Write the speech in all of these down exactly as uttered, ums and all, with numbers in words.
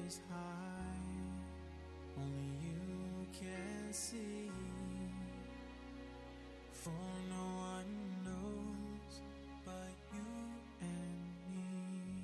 is high, only you can see, for no one knows but you and me.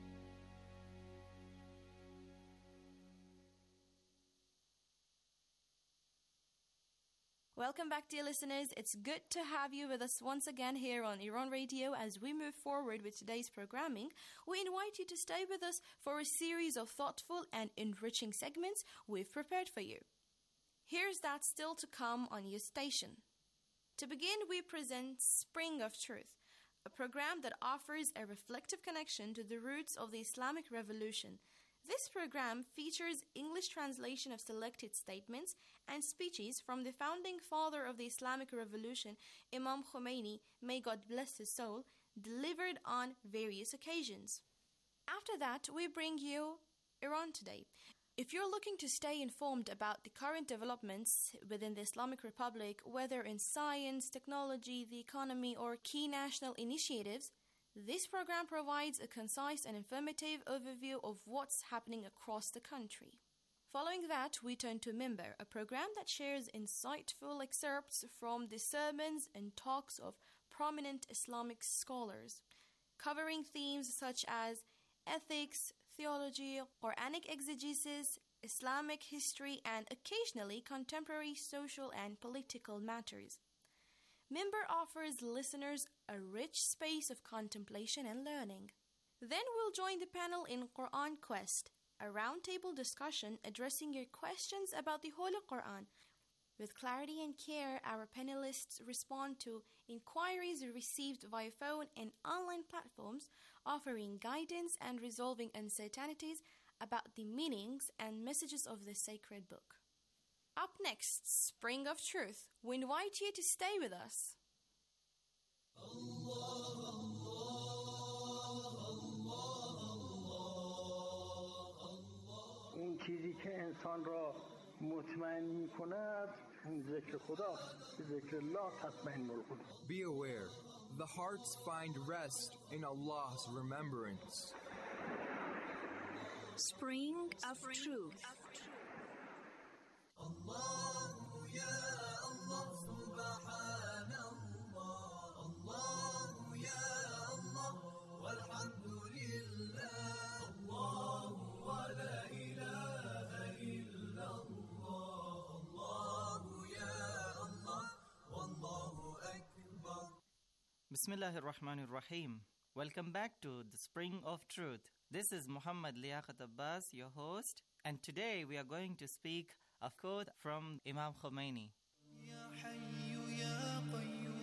Welcome back, dear listeners. It's good to have you with us once again here on Iran Radio. As we move forward with today's programming, we invite you to stay with us for a series of thoughtful and enriching segments we've prepared for you. Here's that still to come on your station. To begin, we present Spring of Truth, a program that offers a reflective connection to the roots of the Islamic Revolution. This program features English translation of selected statements and speeches from the founding father of the Islamic Revolution, Imam Khomeini, may God bless his soul, delivered on various occasions. After that, we bring you Iran Today. If you're looking to stay informed about the current developments within the Islamic Republic, whether in science, technology, the economy, or key national initiatives, this program provides a concise and informative overview of what's happening across the country. Following that, we turn to Mimbar, a program that shares insightful excerpts from the sermons and talks of prominent Islamic scholars, covering themes such as ethics, theology, Quranic exegesis, Islamic history, and occasionally contemporary social and political matters. Mimbar offers listeners a rich space of contemplation and learning. Then we'll join the panel in Quran Quest, a roundtable discussion addressing your questions about the Holy Quran. With clarity and care, our panelists respond to inquiries received via phone and online platforms, offering guidance and resolving uncertainties about the meanings and messages of the sacred book. Up next, Spring of Truth. We invite you to stay with us. Allah, Allah, Allah, Allah. اون چیزی که انسان را مطمئن می کند ذکر خدا، ذکر الله تطمئن القلوب. Be aware, the hearts find rest in Allah's remembrance. Spring of Truth. Allah, ya Allah, subhanallah. Allah, ya Allah, walhamdulillah. Allah, wa la ilaha illallah. Allah, ya Allah, wallahu akbar. Bismillahir Rahmanir Rahim. Welcome back to the Spring of Truth. This is Muhammad Liaqat Abbas, your host, and today we are going to speak a quote from Imam Khomeini. Ya Hayyu Ya Qayyum.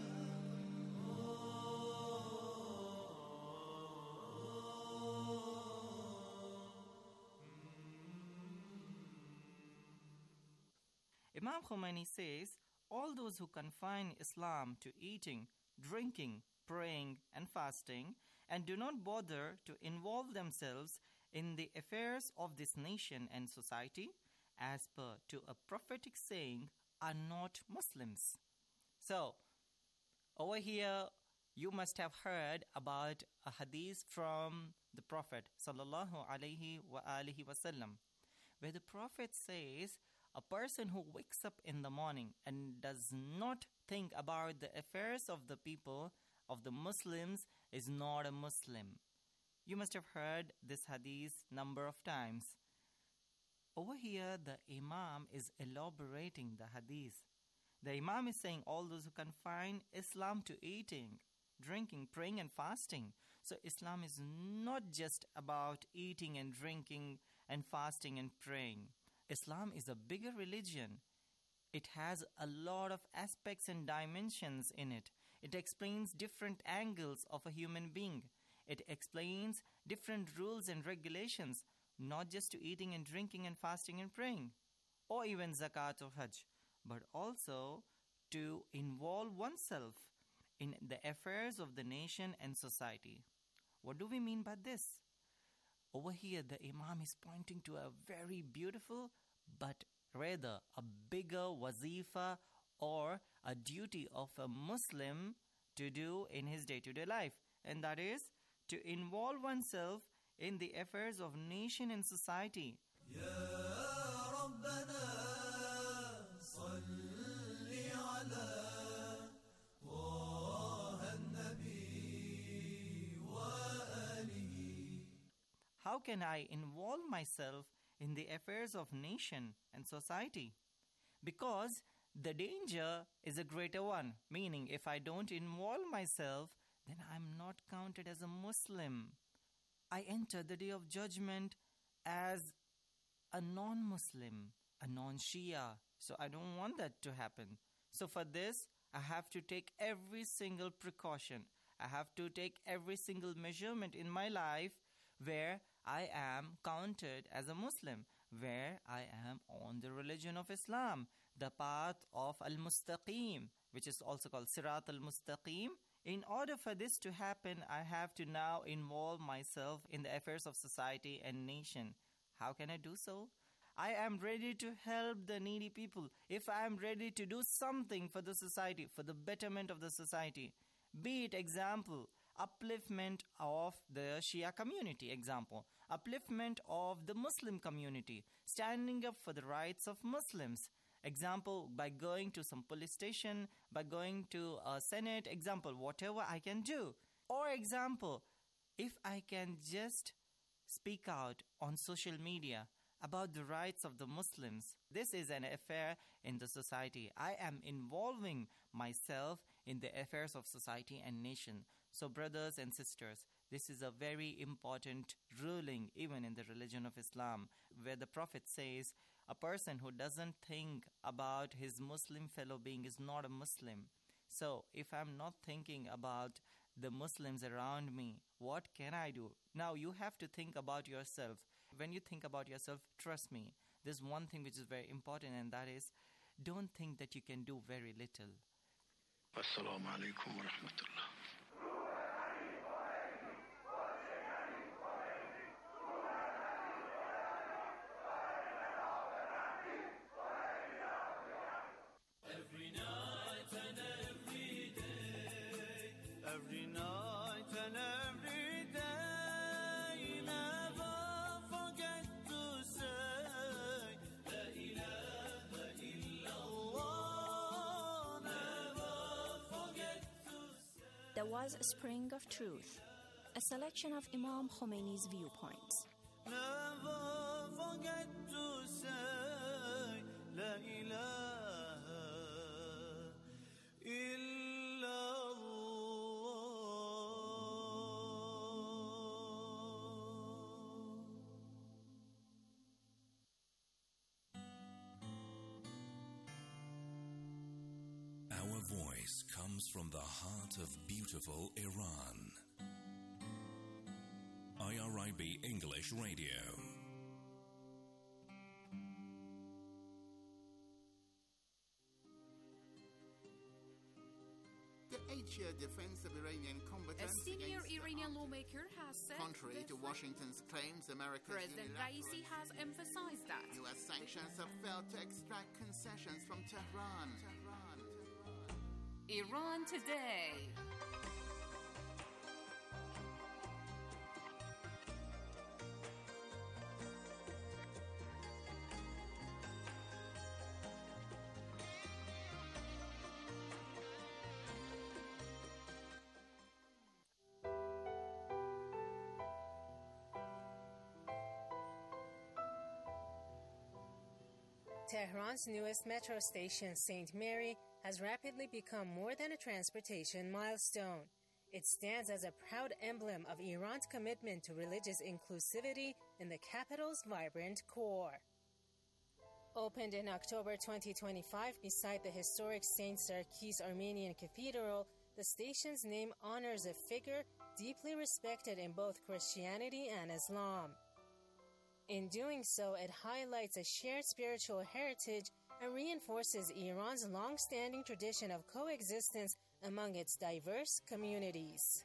Imam Khomeini says, all those who confine Islam to eating, drinking, praying and fasting and do not bother to involve themselves in the affairs of this nation and society, as per to a prophetic saying, are not Muslims. So, over here, you must have heard about a hadith from the Prophet sallallahu alaihi wa alihi wasallam, where the Prophet says, a person who wakes up in the morning and does not think about the affairs of the people, of the Muslims, is not a Muslim. You must have heard this hadith number of times. Over here, the Imam is elaborating the hadith. The Imam is saying all those who confine Islam to eating, drinking, praying and fasting. So Islam is not just about eating and drinking and fasting and praying. Islam is a bigger religion. It has a lot of aspects and dimensions in it. It explains different angles of a human being. It explains different rules and regulations, not just to eating and drinking and fasting and praying, or even zakat or hajj, but also to involve oneself in the affairs of the nation and society. What do we mean by this? Over here, the Imam is pointing to a very beautiful, but rather a bigger wazifa or a duty of a Muslim to do in his day-to-day life, and that is to involve oneself in the affairs of nation and society. How can I involve myself in the affairs of nation and society? Because the danger is a greater one, meaning if I don't involve myself, then I'm not counted as a Muslim. I enter the day of judgment as a non-Muslim, a non-Shia. So I don't want that to happen. So for this, I have to take every single precaution. I have to take every single measurement in my life where I am counted as a Muslim, where I am on the religion of Islam, the path of Al-Mustaqim, which is also called Sirat Al-Mustaqim. In order for this to happen, I have to now involve myself in the affairs of society and nation. How can I do so? I am ready to help the needy people. If I am ready to do something for the society, for the betterment of the society, be it example, upliftment of the Shia community, example, upliftment of the Muslim community, standing up for the rights of Muslims, example, by going to some police station, by going to a senate, example, whatever I can do. Or example, if I can just speak out on social media about the rights of the Muslims. This is an affair in the society. I am involving myself in the affairs of society and nation. So brothers and sisters, this is a very important ruling even in the religion of Islam, where the Prophet says a person who doesn't think about his Muslim fellow being is not a Muslim. So if I'm not thinking about the Muslims around me, what can I do? Now you have to think about yourself. When you think about yourself, trust me, there's one thing which is very important, and that is, don't think that you can do very little. Assalamu alaikum wa rahmatullah. Every night and every day, every night and every day, never forget to say La ilaha illallah. Never forget to say. There was a spring of truth, a selection of Imam Khomeini's viewpoints. Never forget to say La ilaha Our voice comes from the heart of beautiful Iran. I R I B English Radio. The eight-year defense of Iranian combatants. A senior against Iranian lawmaker has said, contrary to Washington's claims, America's President Raisi has emphasized that U S sanctions have failed to extract concessions from Tehran. Tehran. Iran Today. Tehran's newest metro station, Saint Mary, has rapidly become more than a transportation milestone. It stands as a proud emblem of Iran's commitment to religious inclusivity in the capital's vibrant core. Opened in October twenty twenty-five beside the historic Saint Sarkis Armenian Cathedral, the station's name honors a figure deeply respected in both Christianity and Islam. In doing so, it highlights a shared spiritual heritage and reinforces Iran's long-standing tradition of coexistence among its diverse communities.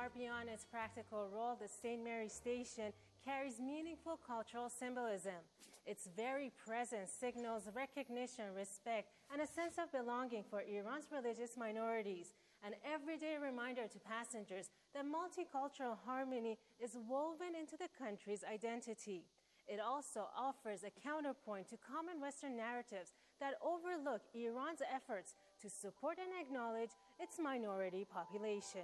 Far beyond its practical role, the Saint Mary Station carries meaningful cultural symbolism. Its very presence signals recognition, respect, and a sense of belonging for Iran's religious minorities, an everyday reminder to passengers that multicultural harmony is woven into the country's identity. It also offers a counterpoint to common Western narratives that overlook Iran's efforts to support and acknowledge its minority population.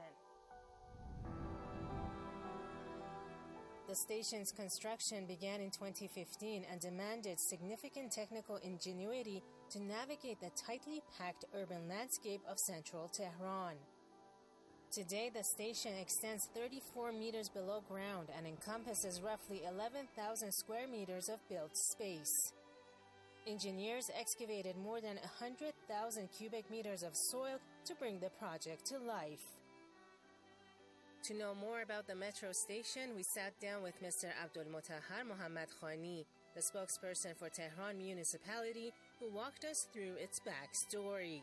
The station's construction began in twenty fifteen and demanded significant technical ingenuity to navigate the tightly packed urban landscape of central Tehran. Today, the station extends thirty-four meters below ground and encompasses roughly eleven thousand square meters of built space. Engineers excavated more than one hundred thousand cubic meters of soil to bring the project to life. To know more about the metro station, we sat down with Mister Abdulmotahhar Mohammad Khani, the spokesperson for Tehran municipality, who walked us through its backstory.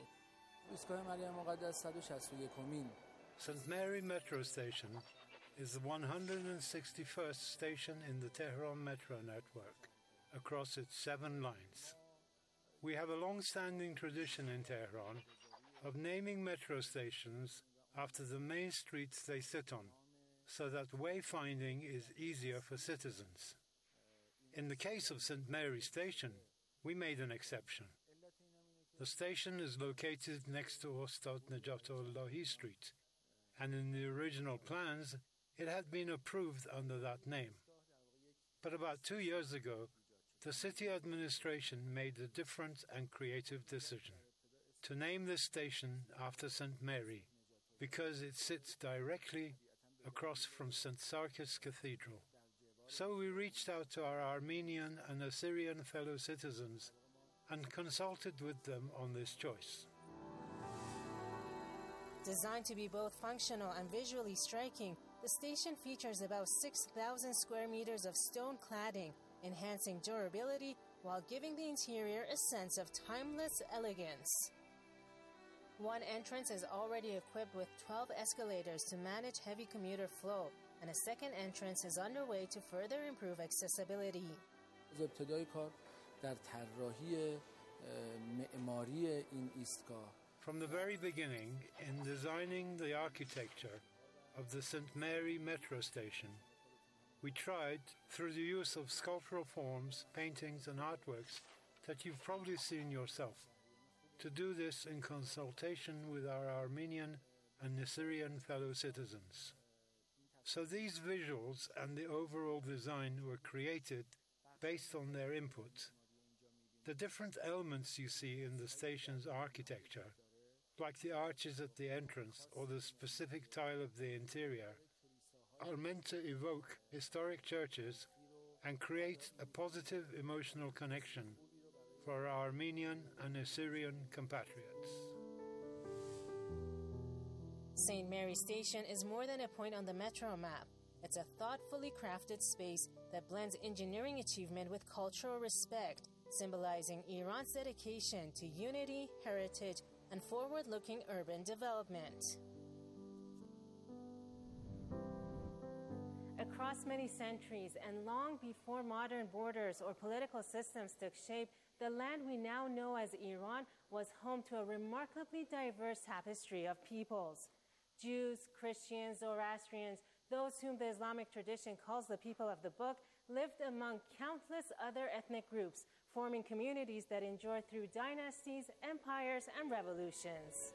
Saint Mary Metro Station is the one hundred sixty-first station in the Tehran Metro network, across its seven lines. We have a long-standing tradition in Tehran of naming metro stations after the main streets they sit on, so that wayfinding is easier for citizens. In the case of Saint Mary Station, we made an exception. The station is located next to Ostad Najatullahi Street, and in the original plans, it had been approved under that name. But about two years ago, the city administration made a different and creative decision to name this station after Saint Mary, because it sits directly across from Saint Sarkis Cathedral. So we reached out to our Armenian and Assyrian fellow citizens and consulted with them on this choice. Designed to be both functional and visually striking, the station features about six thousand square meters of stone cladding, enhancing durability while giving the interior a sense of timeless elegance. One entrance is already equipped with twelve escalators to manage heavy commuter flow, and a second entrance is underway to further improve accessibility. From the very beginning, in designing the architecture of the Saint Mary Metro Station, we tried, through the use of sculptural forms, paintings, and artworks that you've probably seen yourself, to do this in consultation with our Armenian and Assyrian fellow citizens. So these visuals and the overall design were created based on their input. The different elements you see in the station's architecture, like the arches at the entrance or the specific tile of the interior, are meant to evoke historic churches and create a positive emotional connection for our Armenian and Assyrian compatriots. Saint Mary Station is more than a point on the metro map. It's a thoughtfully crafted space that blends engineering achievement with cultural respect, symbolizing Iran's dedication to unity, heritage, and forward-looking urban development. Across many centuries and long before modern borders or political systems took shape, the land we now know as Iran was home to a remarkably diverse tapestry of peoples. Jews, Christians, Zoroastrians, those whom the Islamic tradition calls the people of the book, lived among countless other ethnic groups, forming communities that endured through dynasties, empires, and revolutions.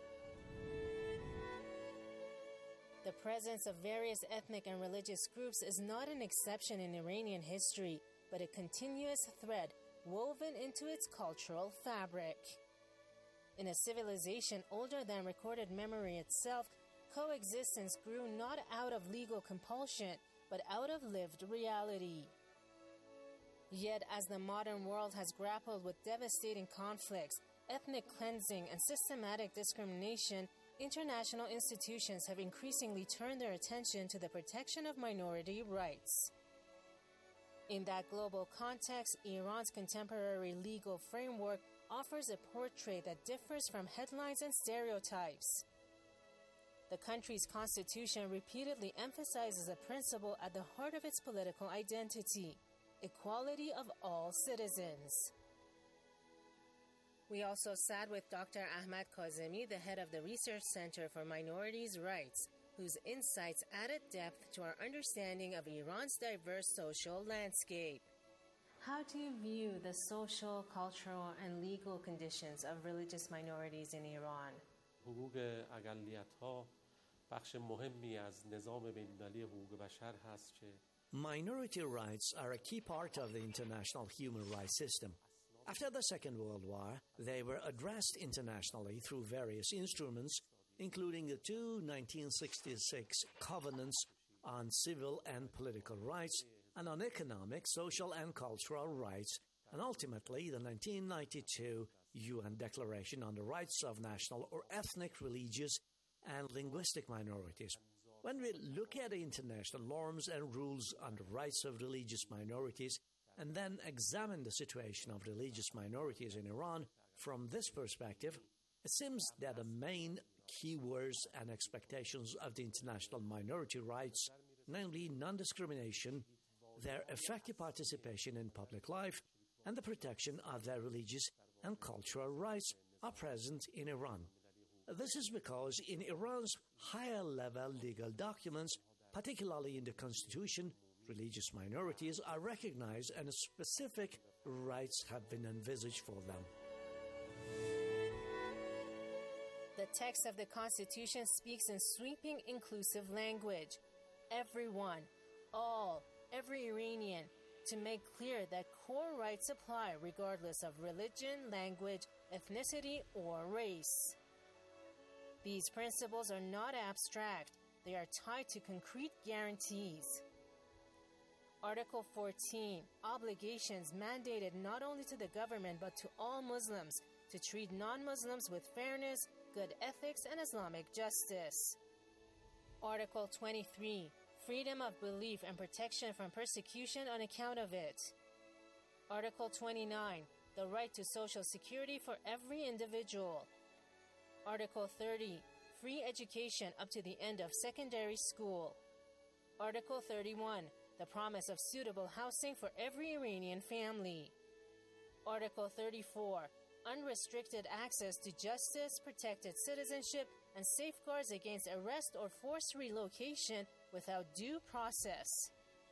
The presence of various ethnic and religious groups is not an exception in Iranian history, but a continuous thread woven into its cultural fabric. In a civilization older than recorded memory itself, coexistence grew not out of legal compulsion, but out of lived reality. Yet, as the modern world has grappled with devastating conflicts, ethnic cleansing, and systematic discrimination, international institutions have increasingly turned their attention to the protection of minority rights. In that global context, Iran's contemporary legal framework offers a portrait that differs from headlines and stereotypes. The country's constitution repeatedly emphasizes a principle at the heart of its political identity: equality of all citizens. We also sat with Doctor Ahmad Kazemi, the head of the Research Center for Minorities' Rights, whose insights added depth to our understanding of Iran's diverse social landscape. How do you view the social, cultural, and legal conditions of religious minorities in Iran? حقوق اقلیت‌ها بخش مهمی از نظام بین‌المللی حقوق بشر هست که Minority rights are a key part of the international human rights system. After the Second World War, they were addressed internationally through various instruments, including the two nineteen sixty-six covenants on civil and political rights and on economic, social, and cultural rights, and ultimately the nineteen ninety-two U N Declaration on the Rights of National or Ethnic, Religious, and Linguistic Minorities. When we look at the international norms and rules on the rights of religious minorities, and then examine the situation of religious minorities in Iran from this perspective, it seems that the main keywords and expectations of the international minority rights, namely non-discrimination, their effective participation in public life, and the protection of their religious and cultural rights, are present in Iran. This is because in Iran's higher-level legal documents, particularly in the Constitution, religious minorities are recognized and specific rights have been envisaged for them. The text of the Constitution speaks in sweeping, inclusive language. Everyone, all, every Iranian, to make clear that core rights apply regardless of religion, language, ethnicity, or race. These principles are not abstract. They are tied to concrete guarantees. Article fourteen, obligations mandated not only to the government but to all Muslims to treat non-Muslims with fairness, good ethics, and Islamic justice. Article twenty-three, freedom of belief and protection from persecution on account of it. Article twenty-nine, the right to social security for every individual. Article thirty, free education up to the end of secondary school. Article thirty-one, the promise of suitable housing for every Iranian family. Article thirty-four, unrestricted access to justice, protected citizenship, and safeguards against arrest or forced relocation without due process.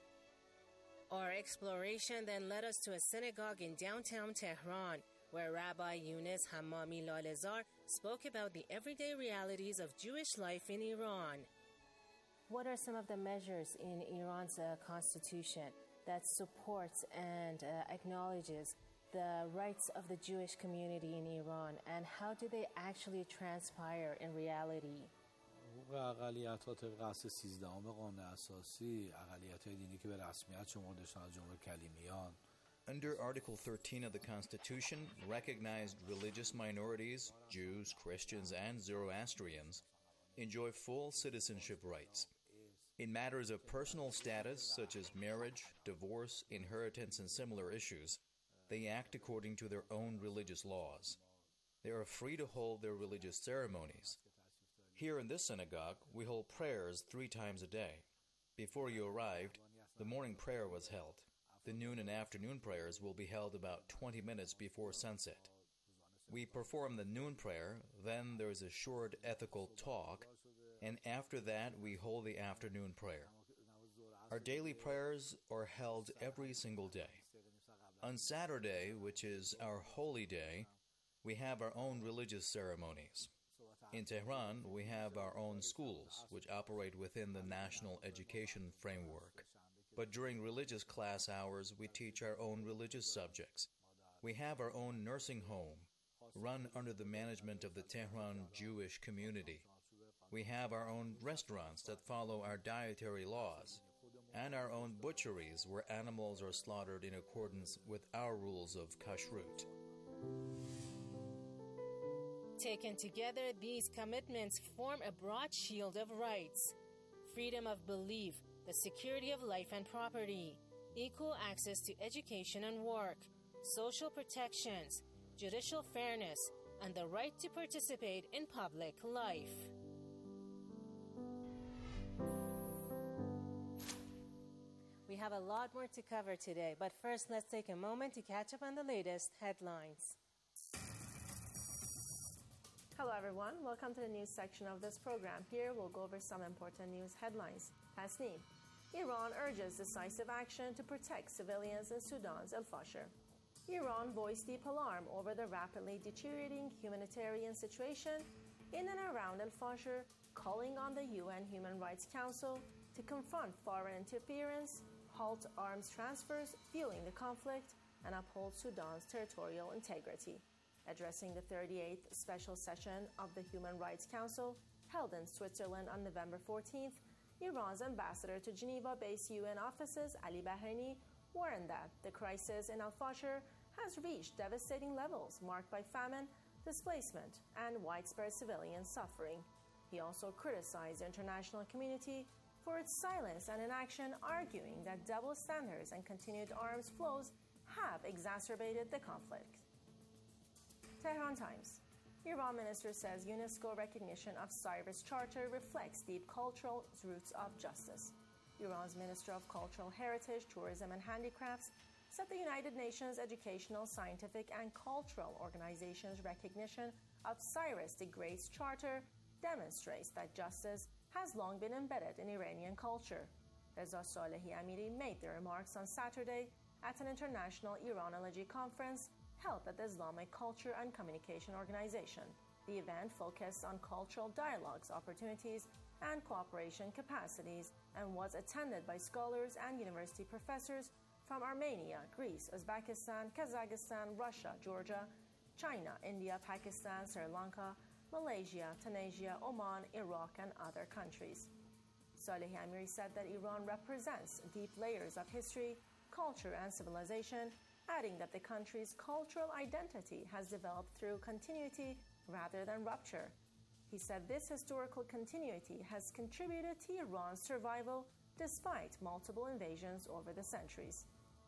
Our exploration then led us to a synagogue in downtown Tehran, where Rabbi Yunus Hammami Lalezar spoke about the everyday realities of Jewish life in Iran. What are some of the measures in Iran's uh, constitution that supports and uh, acknowledges the rights of the Jewish community in Iran, and how do they actually transpire in reality? حقوق اقلیت‌ها طبق اصل سیزدهم قانون اساسی اقلیت‌های دینی که به رسمیت شمرده شدن از جمله کلیمیان. Under Article thirteen of the Constitution, recognized religious minorities, Jews, Christians, and Zoroastrians, enjoy full citizenship rights. In matters of personal status, such as marriage, divorce, inheritance, and similar issues, they act according to their own religious laws. They are free to hold their religious ceremonies. Here in this synagogue, we hold prayers three times a day. Before you arrived, the morning prayer was held. The noon and afternoon prayers will be held about twenty minutes before sunset. We perform the noon prayer, then there is a short ethical talk, and after that we hold the afternoon prayer. Our daily prayers are held every single day. On Saturday, which is our holy day, we have our own religious ceremonies. In Tehran, we have our own schools, which operate within the national education framework. But during religious class hours, we teach our own religious subjects. We have our own nursing home, run under the management of the Tehran Jewish community. We have our own restaurants that follow our dietary laws, and our own butcheries where animals are slaughtered in accordance with our rules of kashrut. Taken together, these commitments form a broad shield of rights: freedom of belief, the security of life and property, equal access to education and work, social protections, judicial fairness, and the right to participate in public life. have a lot more to cover today, but first let's take a moment to catch up on the latest headlines. Hello everyone, welcome to the news section of this program. Here we'll go over some important news headlines. Tasneem: Iran urges decisive action to protect civilians in Sudan's Al-Fasher. Iran voiced deep alarm over the rapidly deteriorating humanitarian situation in and around Al-Fasher, calling on the U N Human Rights Council to confront foreign interference, halt arms transfers fueling the conflict, and uphold Sudan's territorial integrity. Addressing the thirty-eighth special session of the Human Rights Council held in Switzerland on November fourteenth, Iran's ambassador to Geneva-based U N offices, Ali Bahraini, warned that the crisis in Al-Fasher has reached devastating levels marked by famine, displacement, and widespread civilian suffering. He also criticized the international community for its silence and inaction, arguing that double standards and continued arms flows have exacerbated the conflict. Tehran Times: Iran minister says UNESCO recognition of Cyrus Charter reflects deep cultural roots of justice. Iran's Minister of Cultural Heritage, Tourism and Handicrafts said the United Nations Educational, Scientific and Cultural Organization's recognition of Cyrus the Great's Charter demonstrates that justice has long been embedded in Iranian culture. Reza Salehi Amiri made the remarks on Saturday at an international Iranology conference held at the Islamic Culture and Communication Organization. The event focused on cultural dialogues, opportunities, and cooperation capacities and was attended by scholars and university professors from Armenia, Greece, Uzbekistan, Kazakhstan, Russia, Georgia, China, India, Pakistan, Sri Lanka, Malaysia, Tunisia, Oman, Iraq, and other countries. Salehi Amiri said that Iran represents deep layers of history, culture, and civilization, adding that the country's cultural identity has developed through continuity rather than rupture. He said this historical continuity has contributed to Iran's survival despite multiple invasions over the centuries.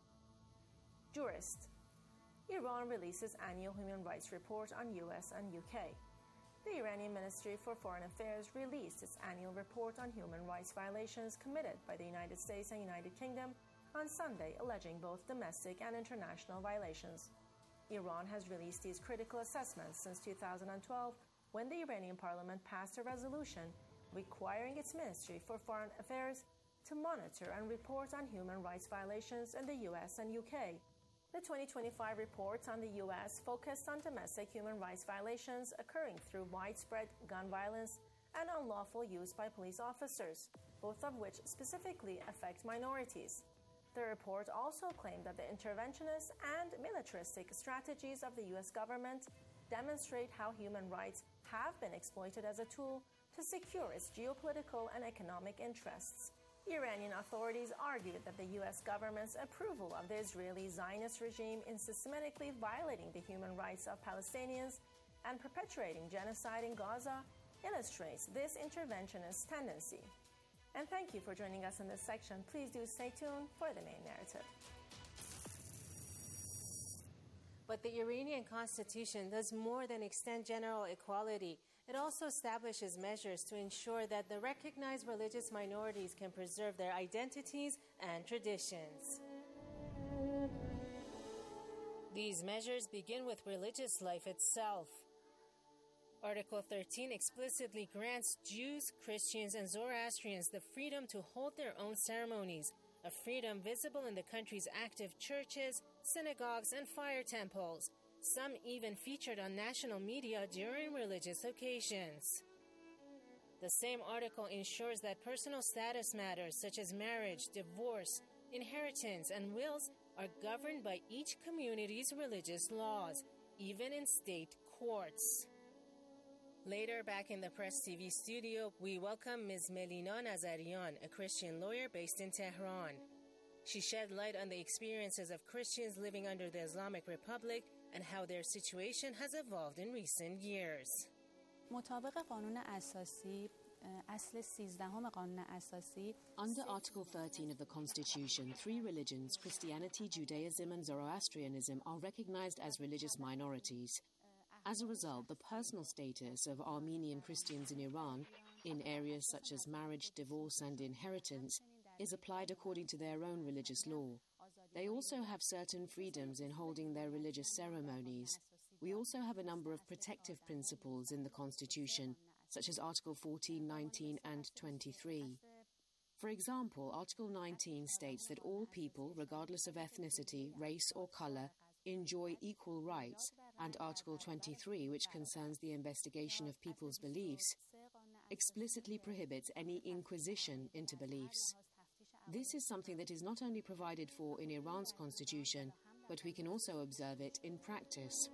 Jurist: Iran releases annual human rights report on U S and U K. The Iranian Ministry for Foreign Affairs released its annual report on human rights violations committed by the United States and United Kingdom on Sunday, alleging both domestic and international violations. Iran has released these critical assessments since two thousand twelve, when the Iranian parliament passed a resolution requiring its Ministry for Foreign Affairs to monitor and report on human rights violations in the U S and U K. The twenty twenty-five report on the U S focused on domestic human rights violations occurring through widespread gun violence and unlawful use by police officers, both of which specifically affect minorities. The report also claimed that the interventionist and militaristic strategies of the U S government demonstrate how human rights have been exploited as a tool to secure its geopolitical and economic interests. Iranian authorities argued that the U S government's approval of the Israeli Zionist regime in systematically violating the human rights of Palestinians and perpetuating genocide in Gaza illustrates this interventionist tendency. And thank you for joining us in this section. Please do stay tuned for the main narrative. But the Iranian constitution does more than extend general equality. It also establishes measures to ensure that the recognized religious minorities can preserve their identities and traditions. These measures begin with religious life itself. Article thirteen explicitly grants Jews, Christians, and Zoroastrians the freedom to hold their own ceremonies, a freedom visible in the country's active churches, synagogues, and fire temples, some even featured on national media during religious occasions. The same article ensures that personal status matters such as marriage, divorce, inheritance, and wills are governed by each community's religious laws, even in state courts. Later, back in the Press T V studio, we welcome Miz Melina Nazarian, a Christian lawyer based in Tehran. She shed light on the experiences of Christians living under the Islamic Republic and how their situation has evolved in recent years. مطابق قانون اساسی اصل سیزدهم قانون اساسی Under Article thirteen of the Constitution, three religions, Christianity, Judaism, and Zoroastrianism, are recognized as religious minorities. As a result, the personal status of Armenian Christians in Iran, in areas such as marriage, divorce, and inheritance, is applied according to their own religious law. They also have certain freedoms in holding their religious ceremonies. We also have a number of protective principles in the Constitution, such as Article fourteen, nineteen, and twenty-three. For example, Article nineteen states that all people, regardless of ethnicity, race, or color, enjoy equal rights, and Article twenty-three, which concerns the investigation of people's beliefs, explicitly prohibits any inquisition into beliefs. This is something that is not only provided for in Iran's constitution, but we can also observe it in practice.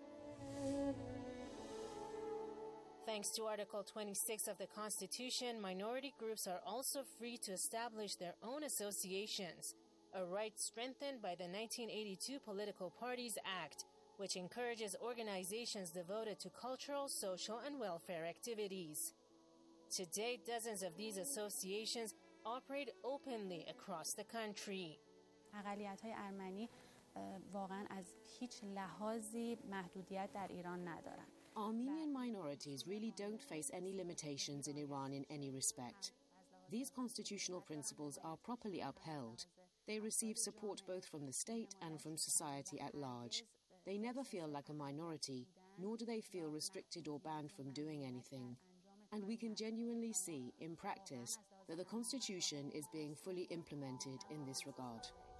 Thanks to Article twenty-six of the Constitution, minority groups are also free to establish their own associations, a right strengthened by the nineteen eighty-two Political Parties Act, which encourages organizations devoted to cultural, social, and welfare activities. Today, dozens of these associations operate openly across the country. اقلیت‌های ارمنی واقعاً از هیچ لحاظی محدودیت در ایران ندارند. Armenian minorities really don't face any limitations in Iran in any respect. These constitutional principles are properly upheld. They receive support both from the state and from society at large. They never feel like a minority, nor do they feel restricted or banned from doing anything. And we can genuinely see, in practice, that the Constitution is being fully implemented in this regard.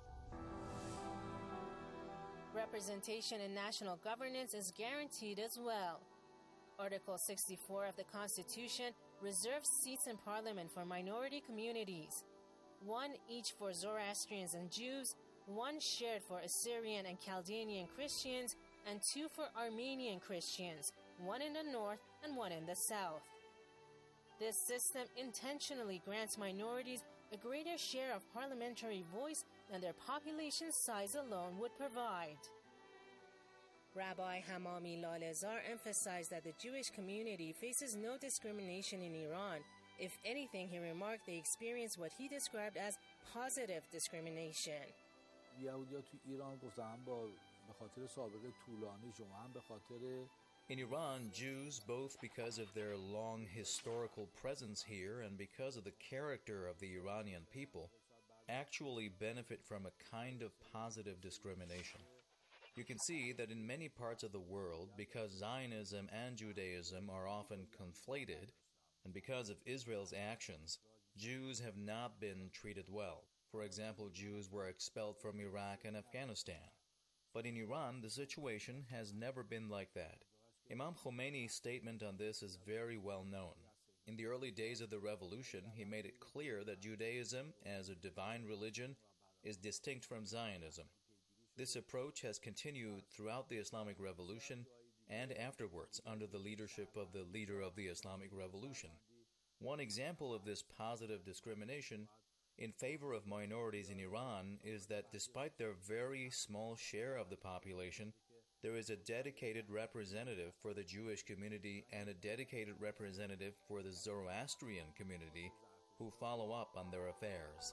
Representation in national governance is guaranteed as well. Article sixty-four of the Constitution reserves seats in Parliament for minority communities, one each for Zoroastrians and Jews, one shared for Assyrian and Chaldean Christians, and two for Armenian Christians, one in the north and one in the south. This system intentionally grants minorities a greater share of parliamentary voice than their population size alone would provide. Rabbi Hamami Lalezar emphasized that the Jewish community faces no discrimination in Iran. If anything, he remarked they experience what he described as positive discrimination. یهودی‌ها تو ایران گفتم با به خاطر سابقه طولانیشون هم به خاطر In Iran, Jews, both because of their long historical presence here and because of the character of the Iranian people, actually benefit from a kind of positive discrimination. You can see that in many parts of the world, because Zionism and Judaism are often conflated, and because of Israel's actions, Jews have not been treated well. For example, Jews were expelled from Iraq and Afghanistan. But in Iran, the situation has never been like that. Imam Khomeini's statement on this is very well known. In the early days of the revolution, he made it clear that Judaism, as a divine religion, is distinct from Zionism. This approach has continued throughout the Islamic Revolution and afterwards under the leadership of the leader of the Islamic Revolution. One example of this positive discrimination in favor of minorities in Iran is that despite their very small share of the population, there is a dedicated representative for the Jewish community and a dedicated representative for the Zoroastrian community who follow up on their affairs.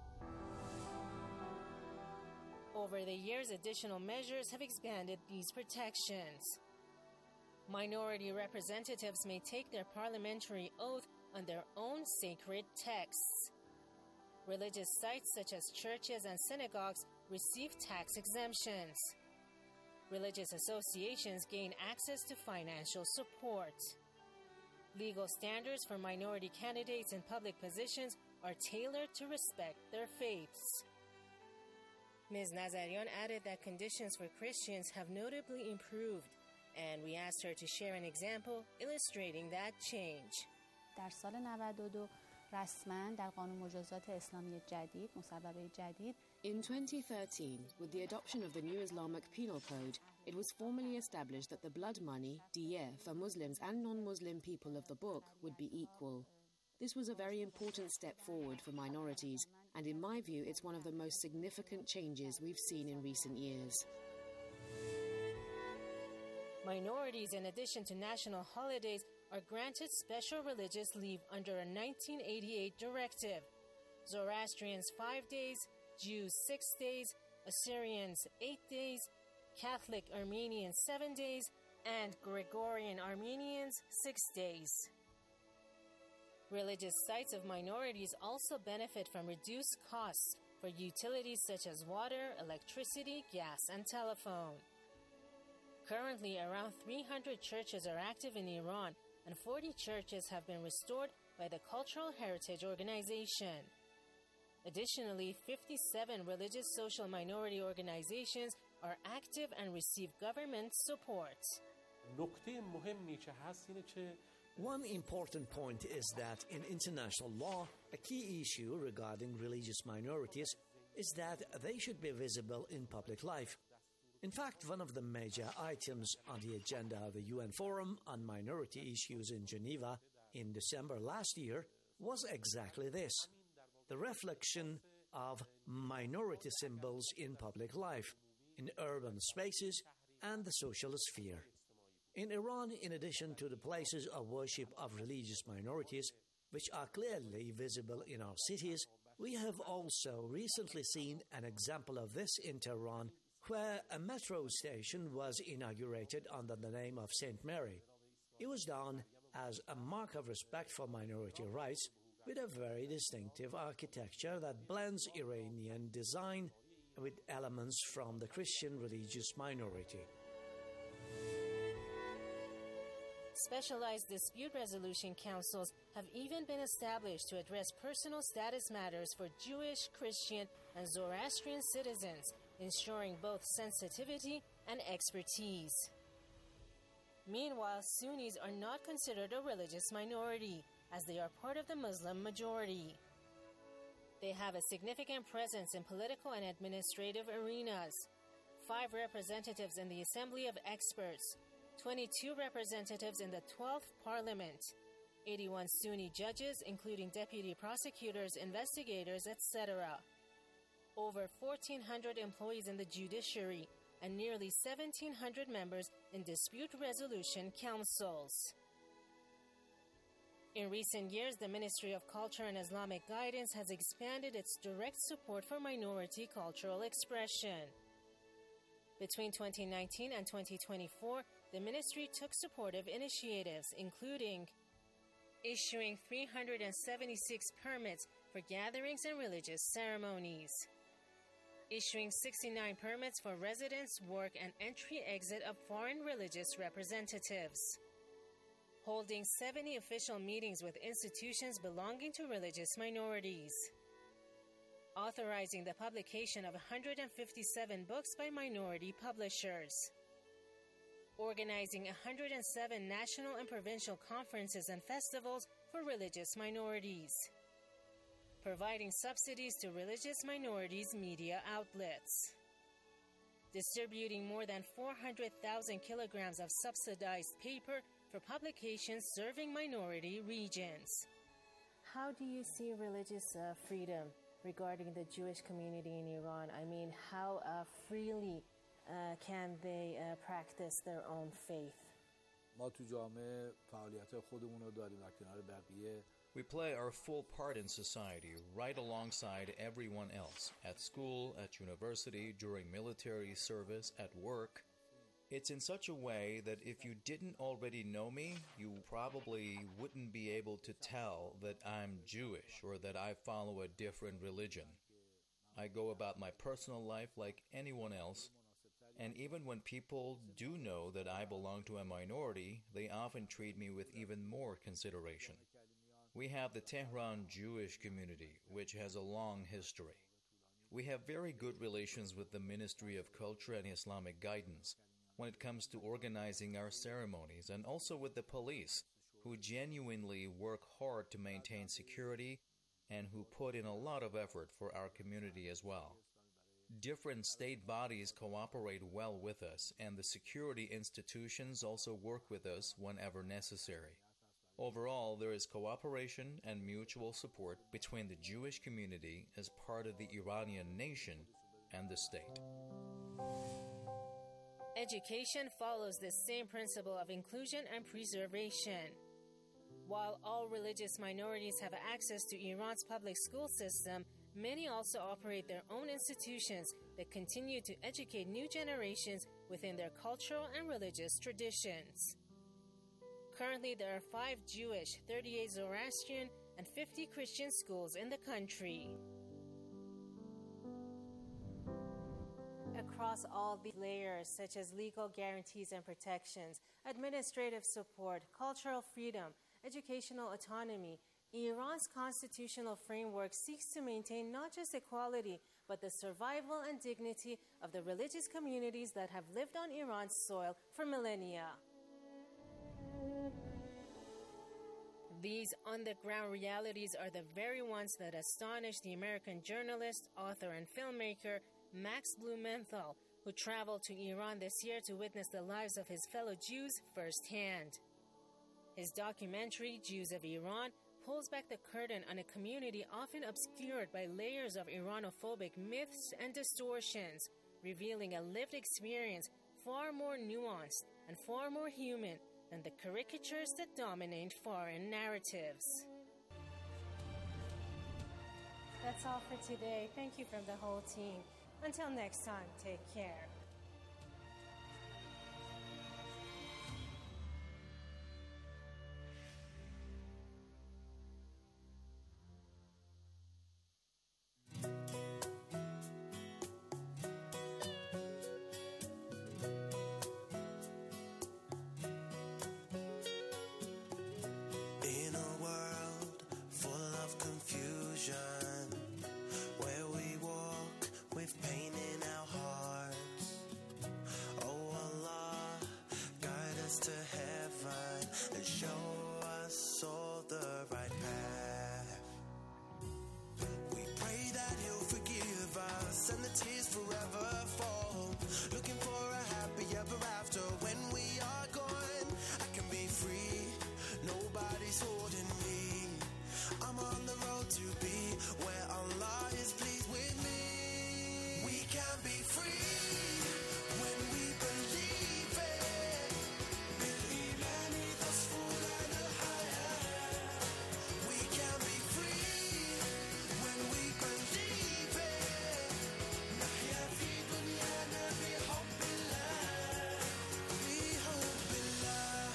Over the years, additional measures have expanded these protections. Minority representatives may take their parliamentary oath on their own sacred texts. Religious sites such as churches and synagogues receive tax exemptions. Religious associations gain access to financial support. Legal standards for minority candidates in public positions are tailored to respect their faiths. Miz Nazarian added that conditions for Christians have notably improved, and we asked her to share an example illustrating that change. در سال نود و دو رسما در قانون مجازات اسلامی جدید مصوبه جدید In twenty thirteen, with the adoption of the new Islamic Penal Code, it was formally established that the blood money, diyah, for Muslims and non-Muslim people of the book would be equal. This was a very important step forward for minorities, and in my view, it's one of the most significant changes we've seen in recent years. Minorities, in addition to national holidays, are granted special religious leave under a nineteen eighty-eight directive. Zoroastrians five days, Jews six days, Assyrians eight days, Catholic Armenians seven days, and Gregorian Armenians six days. Religious sites of minorities also benefit from reduced costs for utilities such as water, electricity, gas, and telephone. Currently, around three hundred churches are active in Iran, and forty churches have been restored by the Cultural Heritage Organization. Additionally, fifty-seven religious social minority organizations are active and receive government support. نکته مهمی که هست اینه که One important point is that in international law, a key issue regarding religious minorities is that they should be visible in public life. In fact, one of the major items on the agenda of the U N Forum on Minority Issues in Geneva in December last year was exactly this: the reflection of minority symbols in public life, in urban spaces, and the social sphere. In Iran, in addition to the places of worship of religious minorities, which are clearly visible in our cities, we have also recently seen an example of this in Tehran, where a metro station was inaugurated under the name of Saint Mary. It was done as a mark of respect for minority rights, with a very distinctive architecture that blends Iranian design with elements from the Christian religious minority. Specialized dispute resolution councils have even been established to address personal status matters for Jewish, Christian, and Zoroastrian citizens, ensuring both sensitivity and expertise. Meanwhile, Sunnis are not considered a religious minority, as they are part of the Muslim majority. They have a significant presence in political and administrative arenas. Five representatives in the Assembly of Experts, twenty-two representatives in the twelfth Parliament, eighty-one Sunni judges, including deputy prosecutors, investigators, et cetera, over fourteen hundred employees in the judiciary, and nearly seventeen hundred members in dispute resolution councils. In recent years, the Ministry of Culture and Islamic Guidance has expanded its direct support for minority cultural expression. Between twenty nineteen and twenty twenty-four, the ministry took supportive initiatives, including issuing three hundred seventy-six permits for gatherings and religious ceremonies, issuing sixty-nine permits for residence, work, and entry-exit of foreign religious representatives, holding seventy official meetings with institutions belonging to religious minorities, authorizing the publication of one hundred fifty-seven books by minority publishers, organizing one hundred seven national and provincial conferences and festivals for religious minorities, providing subsidies to religious minorities' media outlets, distributing more than four hundred thousand kilograms of subsidized paper for publications serving minority regions. How do you see religious uh, freedom regarding the Jewish community in Iran? I mean, how uh, freely uh, can they uh, practice their own faith? ما تو جامعه فعالیت خودمون رو داریم و کنار بقیه. We play our full part in society right alongside everyone else, at school, at university, during military service, at work. It's in such a way that if you didn't already know me, you probably wouldn't be able to tell that I'm Jewish or that I follow a different religion. I go about my personal life like anyone else, and even when people do know that I belong to a minority, they often treat me with even more consideration. We have the Tehran Jewish community, which has a long history. We have very good relations with the Ministry of Culture and Islamic Guidance when it comes to organizing our ceremonies, and also with the police, who genuinely work hard to maintain security and who put in a lot of effort for our community as well. Different state bodies cooperate well with us, and the security institutions also work with us whenever necessary. Overall, there is cooperation and mutual support between the Jewish community as part of the Iranian nation and the state. Education follows the same principle of inclusion and preservation. While all religious minorities have access to Iran's public school system, many also operate their own institutions that continue to educate new generations within their cultural and religious traditions. Currently, there are five Jewish, thirty-eight Zoroastrian, and fifty Christian schools in the country. Across all the layers, such as legal guarantees and protections, administrative support, cultural freedom, educational autonomy, Iran's constitutional framework seeks to maintain not just equality, but the survival and dignity of the religious communities that have lived on Iran's soil for millennia. These on-the-ground realities are the very ones that astonished the American journalist, author, and filmmaker Max Blumenthal, who traveled to Iran this year to witness the lives of his fellow Jews firsthand. His documentary, Jews of Iran, pulls back the curtain on a community often obscured by layers of Iranophobic myths and distortions, revealing a lived experience far more nuanced and far more human than the caricatures that dominate foreign narratives. That's all for today. Thank you from the whole team. Until next time, take care. In a world full of confusion, where we walk with pain in our hearts, oh Allah, guide us to heaven and show us all the right path. We pray that He'll forgive us and the tears forever fall, looking for a happy ever after. When we are gone, I can be free, nobody's holding me. I'm on the road to be where Allah is pleased with me. We can be free when we believe it. بالإيمان تصفو لنا الحياة. We can be free when we believe it. نحيا في دنيانا بحب الله. بحب الله.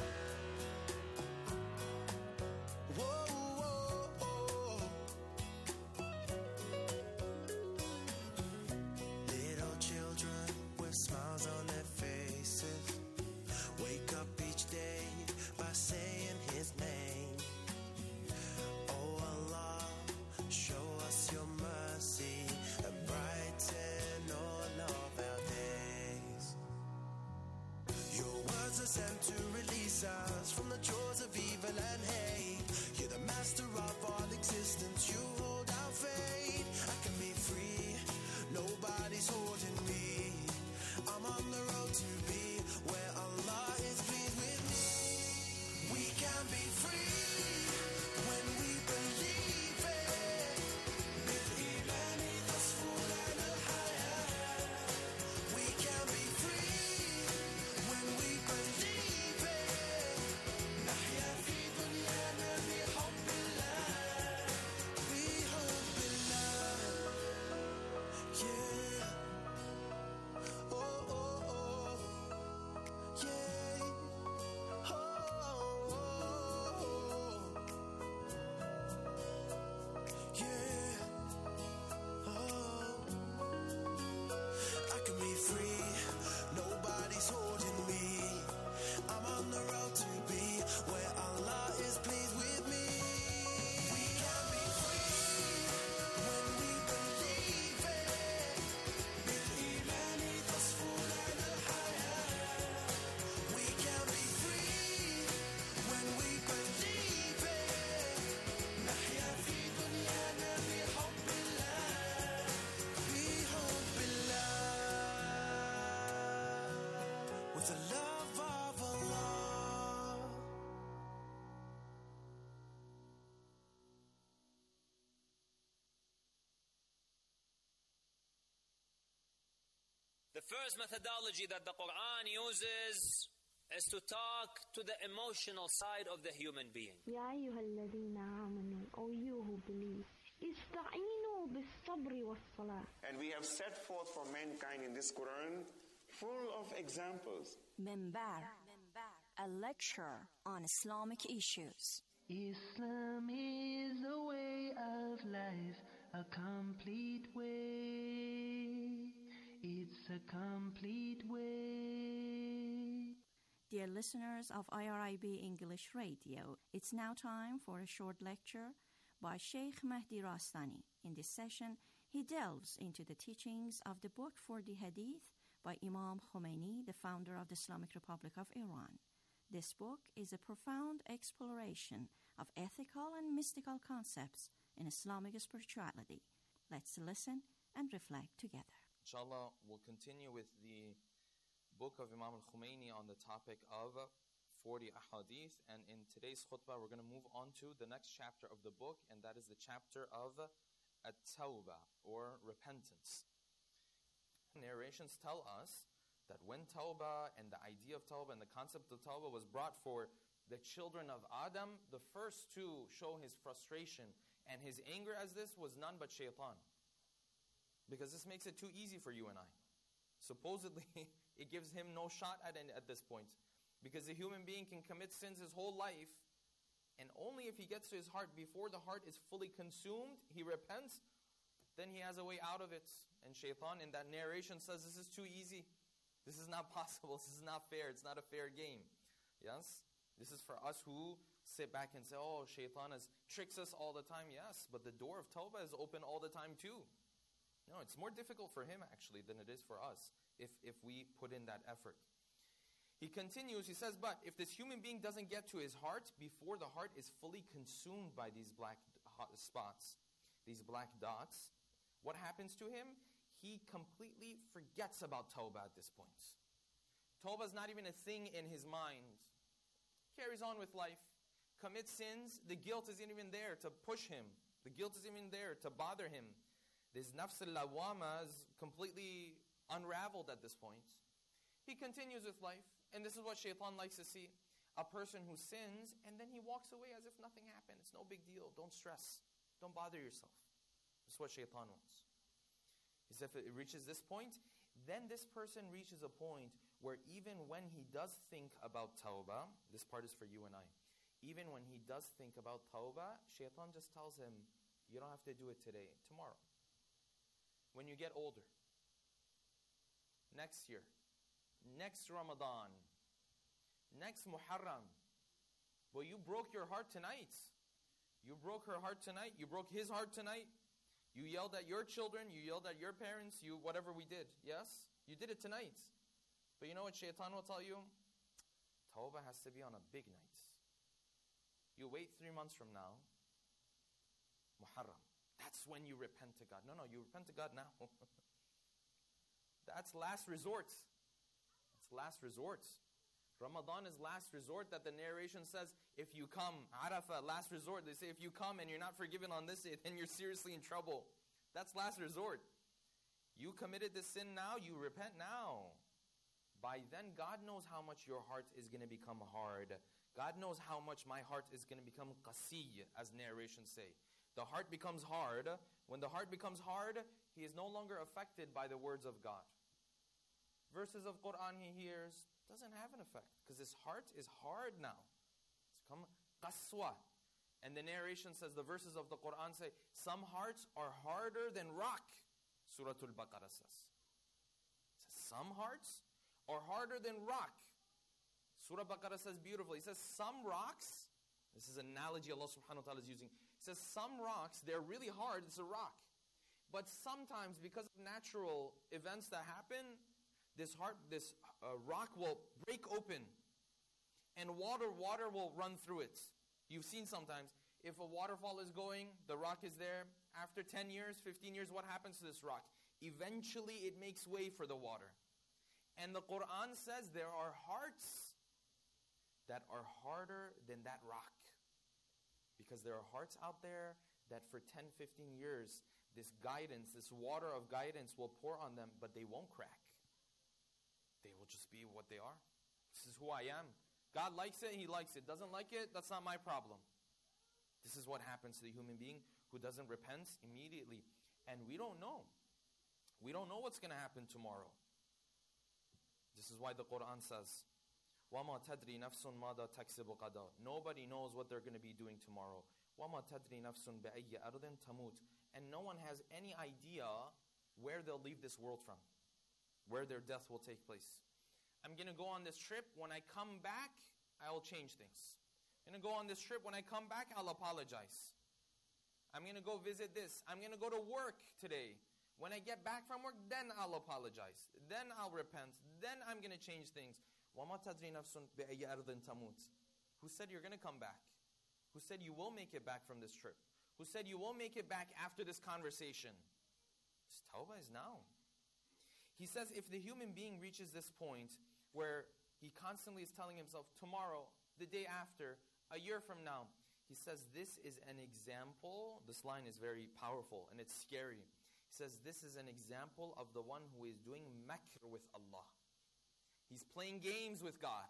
Whoa, whoa, whoa. Little children with smiles on their faces wake up each day by saying His name. Oh Allah, show us your mercy and brighten all of our days. Your words are sent to release us from the jaws of evil and hate. You're the master of all existence, you hold our fate. I can be free, nobody's holding me. I'm on the road to be where Allah is pleased with me. We can be free when we believe it. بالإيمان تصفو لنا الحياة. We can be free when we believe it. نحيا في دنيانا بحب الله. بحب الله. Yeah. Oh, oh, oh. Yeah. Oh, oh, oh. Yeah. Oh. I can be free, nobody's holding me. I'm on the road to be where Allah is pleased with me. We can be free when we believe it. بالإيمان تصفو لنا الحياة. We can be free when we believe it. نحيا في دنيانا بحب الله. بحب الله. With the love of Allah. The first methodology that the Quran uses is to talk to the emotional side of the human being. يا أيها الذين آمنوا, O you who believe, استعينوا بالصبر والصلاة. And we have set forth for mankind in this Quran full of examples. Minbar, a lecture on Islamic issues. Islam is a way of life, a complete way. It's a complete way. Dear listeners of I R I B English Radio, it's now time for a short lecture by Sheikh Mahdi Rastani. In this session, he delves into the teachings of the book for the Hadith by Imam Khomeini, the founder of the Islamic Republic of Iran. This book is a profound exploration of ethical and mystical concepts in Islamic spirituality. Let's listen and reflect together. Inshallah, we'll continue with the book of Imam al-Khomeini on the topic of forty ahadith, and in today's khutbah we're going to move on to the next chapter of the book, and that is the chapter of at-tawbah, or repentance. Narrations tell us that when tawbah and the idea of tawbah and the concept of tawbah was brought for the children of Adam, the first to show his frustration and his anger as this was none but shaitan. Because this makes it too easy for you and I. Supposedly, it gives him no shot at it at this point. Because a human being can commit sins his whole life, and only if he gets to his heart, before the heart is fully consumed, he repents, then he has a way out of it. And shaitan in that narration says, this is too easy. This is not possible. This is not fair. It's not a fair game. Yes? This is for us who sit back and say, oh, shaitan has tricks us all the time. Yes, but the door of tawbah is open all the time too. No, it's more difficult for him actually than it is for us if, if we put in that effort. He continues, he says, but if this human being doesn't get to his heart before the heart is fully consumed by these black spots, these black dots, what happens to him? He completely forgets about tawbah at this point. Tawbah is not even a thing in his mind. Carries on with life, commits sins, the guilt isn't even there to push him. The guilt isn't even there to bother him. This nafs al-lawwama is completely unraveled at this point. He continues with life, and this is what shaitan likes to see. A person who sins, and then he walks away as if nothing happened. It's no big deal. Don't stress. Don't bother yourself. This is what shaitan wants. He said if it reaches this point, then this person reaches a point where even when he does think about tawbah, this part is for you and I, even when he does think about tawbah, shaitan just tells him, you don't have to do it today, tomorrow. When you get older, next year, next Ramadan, next Muharram, well, you broke your heart tonight. You broke her heart tonight. You broke his heart tonight. You yelled at your children. You yelled at your parents. You whatever we did. Yes? You did it tonight. But you know what shaitan will tell you? Tawbah has to be on a big night. You wait three months from now, Muharram. That's when you repent to God. No, no, you repent to God now. That's last resort. That's last resort. Ramadan is last resort that the narration says, if you come, Arafah, last resort. They say if you come and you're not forgiven on this day, then you're seriously in trouble. That's last resort. You committed this sin now, you repent now. By then, God knows how much your heart is going to become hard. God knows how much my heart is going to become qasi, as narrations say. The heart becomes hard. When the heart becomes hard, he is no longer affected by the words of God. Verses of Quran he hears doesn't have an effect because his heart is hard now. It's become qaswa. And the narration says, the verses of the Quran say, some hearts are harder than rock. Surah Al-Baqarah says. It says some hearts are harder than rock. Surah Baqarah says beautifully. It says some rocks, this is an analogy Allah subhanahu wa ta'ala is using. It says some rocks, they're really hard, it's a rock. But sometimes because of natural events that happen, this heart, this uh, rock will break open and water, water will run through it. You've seen sometimes, if a waterfall is going, the rock is there. After ten years, fifteen years, what happens to this rock? Eventually it makes way for the water. And the Quran says there are hearts that are harder than that rock. Because there are hearts out there that for ten, fifteen years, this guidance, this water of guidance will pour on them, but they won't crack. They will just be what they are. This is who I am. God likes it, He likes it. Doesn't like it, that's not my problem. This is what happens to the human being who doesn't repent immediately. And we don't know. We don't know what's going to happen tomorrow. This is why the Quran says, وَمَا تَدْرِي نَفْسٌ مَاذَا تَكْسِبُ غَدًا. Nobody knows what they're going to be doing tomorrow. وَمَا تَدْرِي نَفْسٌ بِأَيِّ أَرْضٍ تَمُوتُ. And no one has any idea where they'll leave this world from, where their death will take place. I'm going to go on this trip. When I come back, I'll change things. I'm going to go on this trip. When I come back, I'll apologize. I'm going to go visit this. I'm going to go to work today. When I get back from work, then I'll apologize. Then I'll repent. Then I'm going to change things. وَمَا تَدْرِي نَفْسٌ بِأَيِّ أَرْضٍ تَمُوتُ. Who said you're going to come back? Who said you will make it back from this trip? Who said you will make it back after this conversation? His tawbah is now. He says if the human being reaches this point where he constantly is telling himself, tomorrow, the day after, a year from now, he says this is an example. This line is very powerful and it's scary. He says this is an example of the one who is doing makr with Allah. He's playing games with God.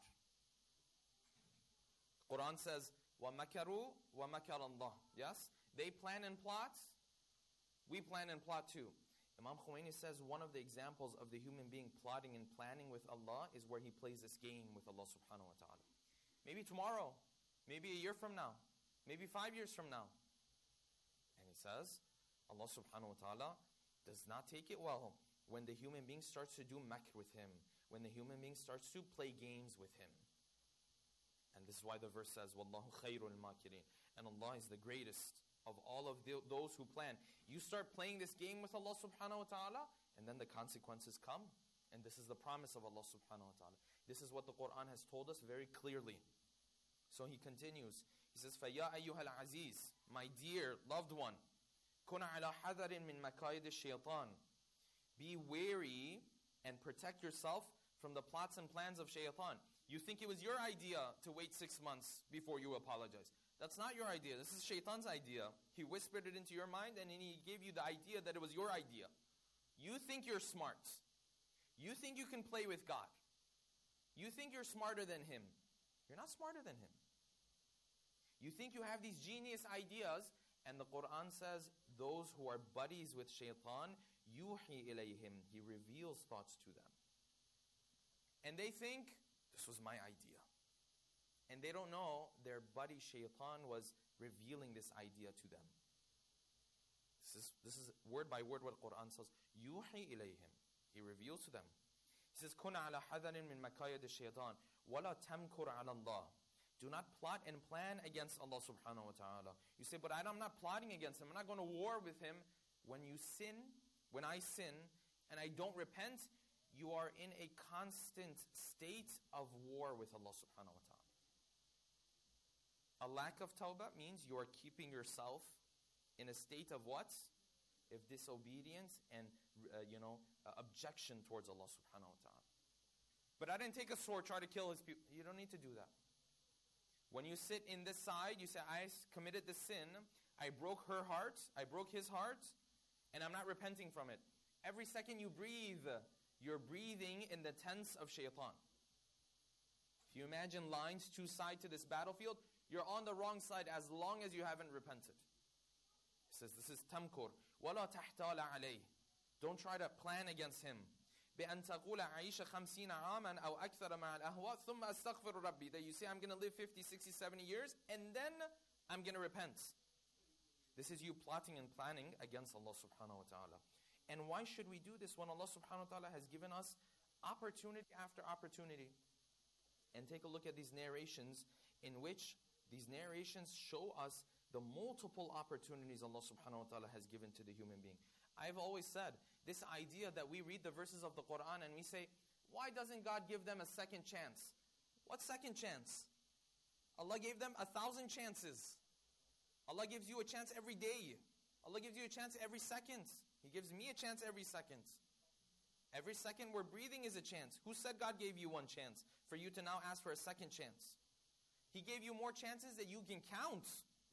Quran says, وَمَكَرُوا وَمَكَرَ اللَّهِ. Yes? They plan and plot. We plan and plot too. Imam Khomeini says one of the examples of the human being plotting and planning with Allah is where he plays this game with Allah subhanahu wa ta'ala. Maybe tomorrow, maybe a year from now, maybe five years from now. And he says, Allah subhanahu wa ta'ala does not take it well when the human being starts to do makr with him, when the human being starts to play games with him. And this is why the verse says, وَاللَّهُ خَيْرُ الْمَاكِرِينَ. And Allah is the greatest of all of the, those who plan. You start playing this game with Allah subhanahu wa ta'ala, and then the consequences come. And this is the promise of Allah subhanahu wa ta'ala. This is what the Quran has told us very clearly. So he continues. He says, فَيَا أَيُّهَا الْعَزِيزِ. My dear loved one, كُنَ عَلَى حَذَرٍ مِّن مَكَايِدِ الشَّيْطَانِ. Be wary and protect yourself from the plots and plans of shaitan. You think it was your idea to wait six months before you apologize. That's not your idea. This is shaitan's idea. He whispered it into your mind and then he gave you the idea that it was your idea. You think you're smart. You think you can play with God. You think you're smarter than him. You're not smarter than him. You think you have these genius ideas, and the Quran says, those who are buddies with shaitan, yuhi ilayhim, he reveals thoughts to them. And they think, this was my idea. And they don't know their buddy shaitan was revealing this idea to them. This is, this is word by word what Quran says. Yuhi ilayhim, he reveals to them. He says, كُنْ عَلَى حَذَرٍ مِّن مَكَايِدِ الشَّيْطَانِ وَلَا تَمْكُرْ عَلَى اللَّهِ. Do not plot and plan against Allah subhanahu wa ta'ala. You say, but I'm not plotting against him. I'm not going to war with him. When you sin, when I sin, and I don't repent, you are in a constant state of war with Allah subhanahu wa ta'ala. A lack of tawbah means you are keeping yourself in a state of what? Of disobedience and, uh, you know, uh, objection towards Allah subhanahu wa ta'ala. But I didn't take a sword, try to kill his people. You don't need to do that. When you sit in this side, you say, I committed the sin, I broke her heart, I broke his heart, and I'm not repenting from it. Every second you breathe, you're breathing in the tents of shaitan. If you imagine lines two sides to this battlefield, you're on the wrong side as long as you haven't repented. He says, this is tamkur. وَلَا تَحْتَالَ عَلَيْهِ. Don't try to plan against him. بأن تقول عيش خمسين عاما أو أكثر مع الأهواء ثم أستغفر ربي. That you say I'm going to live fifty, sixty, seventy years and then I'm going to repent. This is you plotting and planning against Allah subhanahu wa ta'ala. And why should we do this when Allah subhanahu wa ta'ala has given us opportunity after opportunity? And take a look at these narrations in which these narrations show us the multiple opportunities Allah subhanahu wa ta'ala has given to the human being. I've always said, this idea that we read the verses of the Quran and we say, why doesn't God give them a second chance? What second chance? Allah gave them a thousand chances. Allah gives you a chance every day. Allah gives you a chance every second. He gives me a chance every second. Every second we're breathing is a chance. Who said God gave you one chance for you to now ask for a second chance? He gave you more chances that you can count.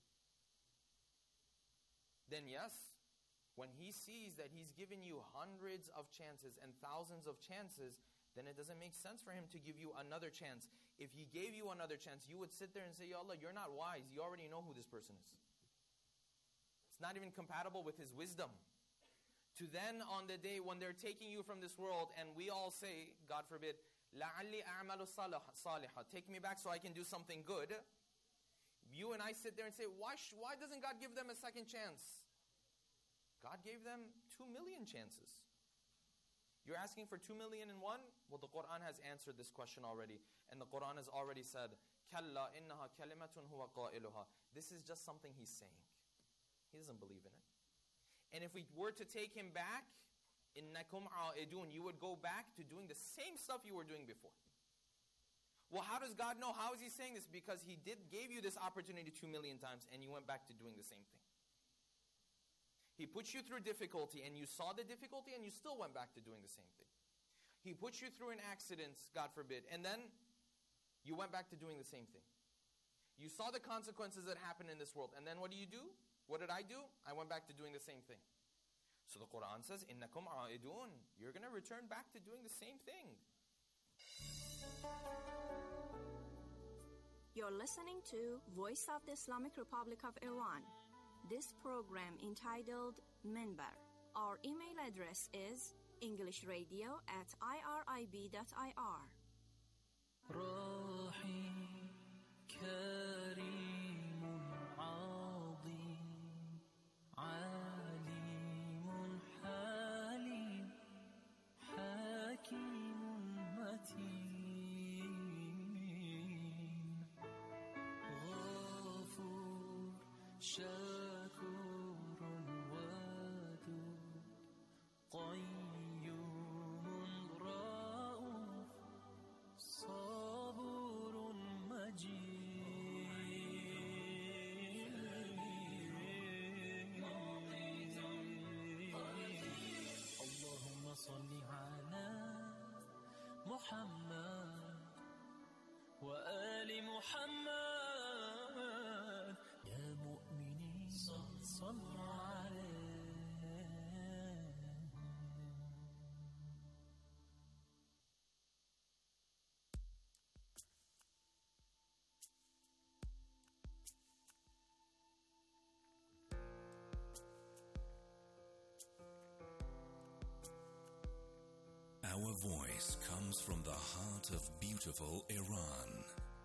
Then yes, when he sees that he's given you hundreds of chances and thousands of chances, then it doesn't make sense for him to give you another chance. If he gave you another chance, you would sit there and say, Ya Allah, you're not wise. You already know who this person is. It's not even compatible with his wisdom. To then on the day when they're taking you from this world and we all say, God forbid, لَعَلِّي أَعْمَلُ صَالِحًا. Take me back so I can do something good. You and I sit there and say, why, sh- why doesn't God give them a second chance? God gave them two million chances. You're asking for two million and one? Well, the Quran has answered this question already. And the Quran has already said, كَلَّا إِنَّهَا كَلِمَةٌ هُوَ قَائِلُهَا. This is just something he's saying. He doesn't believe in it. And if we were to take him back, إِنَّكُمْ عَائِدُونَ, you would go back to doing the same stuff you were doing before. Well, how does God know? How is he saying this? Because he did gave you this opportunity two million times and you went back to doing the same thing. He put you through difficulty and you saw the difficulty and you still went back to doing the same thing. He put you through an accident, God forbid, and then you went back to doing the same thing. You saw the consequences that happen in this world, and then what do you do? What did I do? I went back to doing the same thing. So the Quran says, إِنَّكُمْ عَائِدُونَ. You're going to return back to doing the same thing. You're listening to Voice of the Islamic Republic of Iran. This program entitled Minbar. Our email address is englishradio at irib dot I R. محمد وآل محمد يا مؤمنين صلوا عليه. Our voice comes from the heart of beautiful Iran.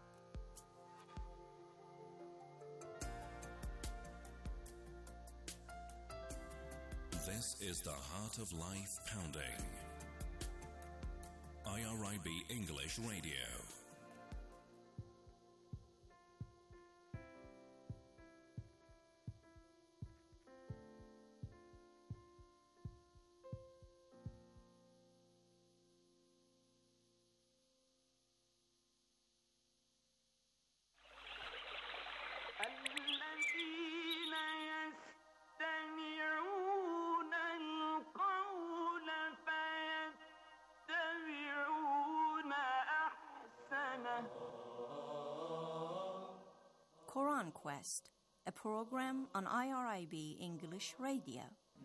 This is the Heart of Life Pounding. I R I B English Radio. Quran Quest, a program on I R I B English Radio.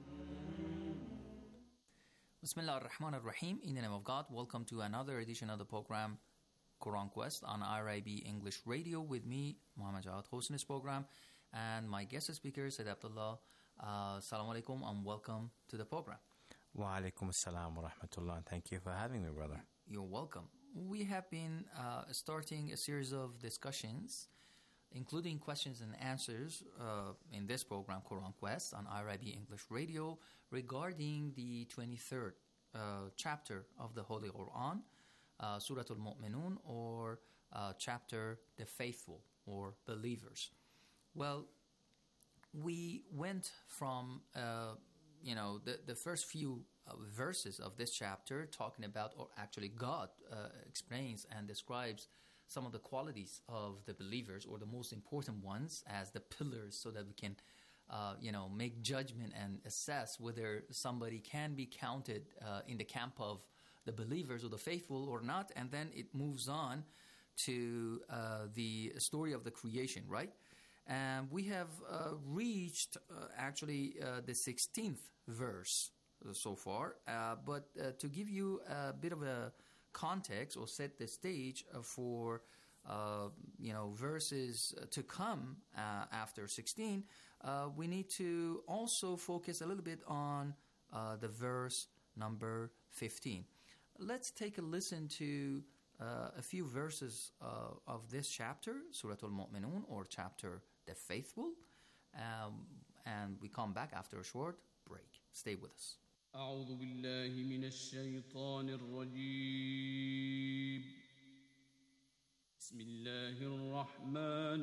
Bismillah ar-Rahman ar-Rahim. In the name of God, welcome to another edition of the program Quran Quest on I R I B English Radio with me, Muhammad Jawad, hosting this program, and my guest speaker, Sayyid Abdullah. Uh, Assalamu alaikum and welcome to the program. Wa alaikum assalam wa rahmatullah, and thank you for having me, brother. You're welcome. We have been uh, starting a series of discussions, including questions and answers uh, in this program, Quran Quest, on I R I B English Radio, regarding the twenty-third uh, chapter of the Holy Quran, uh, Surah Al-Mu'minun, or uh, chapter The Faithful, or Believers. Well, we went from, uh, you know, the, the first few uh, verses of this chapter talking about, or actually God uh, explains and describes some of the qualities of the believers, or the most important ones, as the pillars, so that we can, uh, you know, make judgment and assess whether somebody can be counted uh, in the camp of the believers or the faithful or not. And then it moves on to uh, the story of the creation, right? And we have uh, reached uh, actually uh, the sixteenth verse so far. Uh, but uh, to give you a bit of a context, or set the stage for uh, you know verses to come uh, after sixteen, uh, we need to also focus a little bit on uh, the verse number fifteen. let's take a listen to uh, a few verses uh, of this chapter, Surah Al-Mu'minun, or chapter The Faithful. Um, and we come back after a short break. Stay with us. أعوذ بالله من الشيطان الرجيم بسم الله الرحمن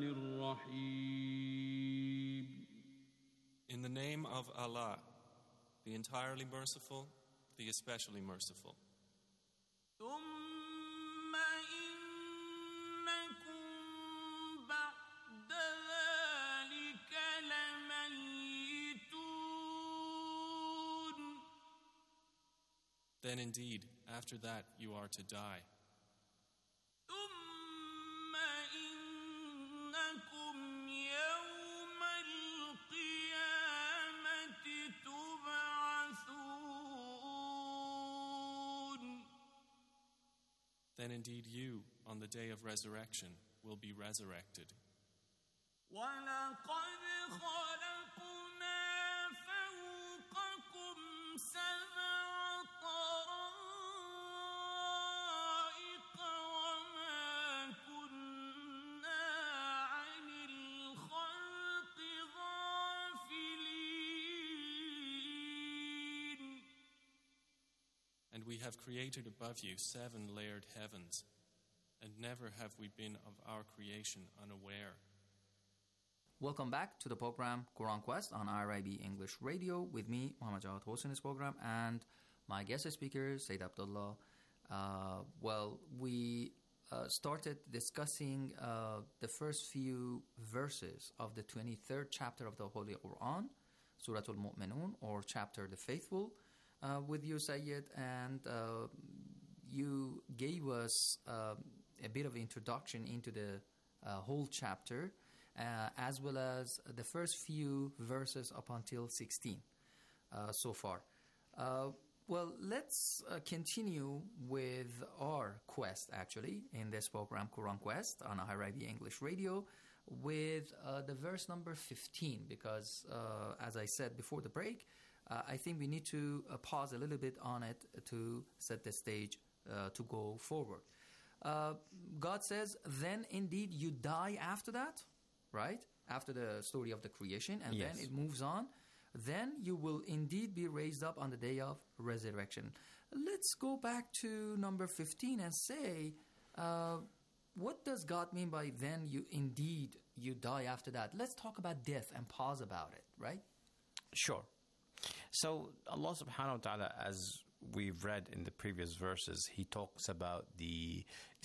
الرحيم In the name of Allah, the entirely merciful, the especially merciful. ثم إنكم بعد ذلك لميتون Then indeed, after that you are to die. ثم إنكم يوم القيامة تبعثون Then indeed you, on the day of resurrection, will be resurrected. ولقد خلقنا فوقكم سبع طرائق وما كنا عن الخلق غافلين And we have created above you seven layered heavens, and never have we been of our creation unaware. Welcome back to the program Quran Quest on I R I B English Radio with me, Muhammad Jawad Hossein, in this program, and my guest speaker, Sayyid Abdullah. Uh, well, we uh, started discussing uh, the first few verses of the twenty-third chapter of the Holy Quran, Surah Al-Mu'minun, or chapter The Faithful, uh, with you, Sayyid, and uh, you gave us uh, a bit of introduction into the uh, whole chapter, Uh, as well as the first few verses up until sixteen uh, so far. Uh, well, let's uh, continue with our quest, actually, in this program, Quran Quest, on I R I B English Radio, with uh, the verse number fifteen, because, uh, as I said before the break, uh, I think we need to uh, pause a little bit on it to set the stage uh, to go forward. Uh, God says, then indeed you die after that, right? After the story of the creation, and Yes. then it moves on. Then you will indeed be raised up on the day of resurrection. Let's go back to number fifteen and say, uh, what does God mean by then you indeed you die after that? Let's talk about death and pause about it, right? Sure. So Allah subhanahu wa ta'ala, as we've read in the previous verses, He talks about the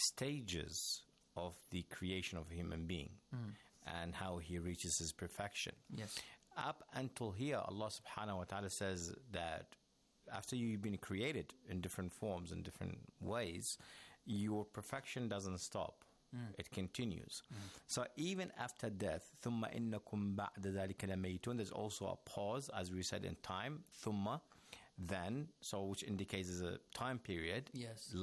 stages of the creation of a human being Mm. and how he reaches his perfection. Yes. Up until here, Allah subhanahu wa ta'ala says that after you've been created in different forms, in different ways, your perfection doesn't stop. Mm. It continues. So even after death, ثُمَّ إِنَّكُمْ بَعْدَ ذَلِكَ لَمَيْتُونَ, there's also a pause, as we said, in time. ثُمَّ, then, so which indicates there's a time period. Yes.